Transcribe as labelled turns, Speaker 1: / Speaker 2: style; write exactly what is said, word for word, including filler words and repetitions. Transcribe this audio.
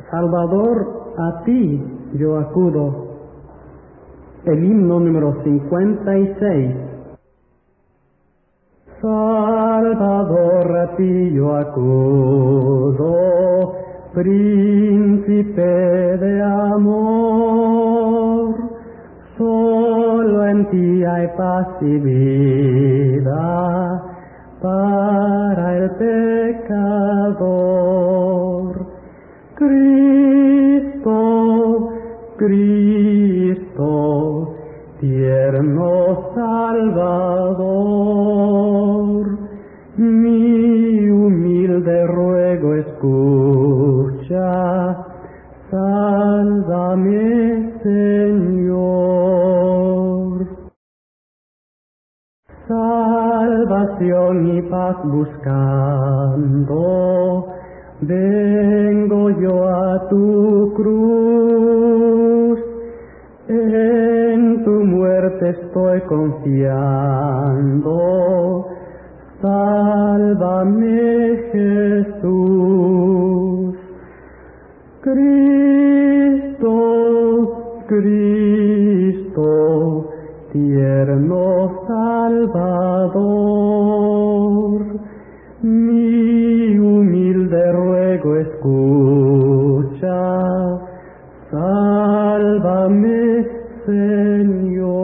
Speaker 1: Salvador, a ti yo acudo. El himno número cincuenta y seis. Salvador, a ti yo acudo, príncipe de amor. Solo en ti hay paz y vida para el pecador. Cristo, Cristo, tierno Salvador, mi humilde ruego escucha, sálvame, Señor. Salvación y paz buscando, vengo yo a tu cruz. En tu muerte estoy confiando, sálvame, Jesús. Cristo, Cristo, tierno Salvador, mi humilde ruego escucha, sálvame, Señor.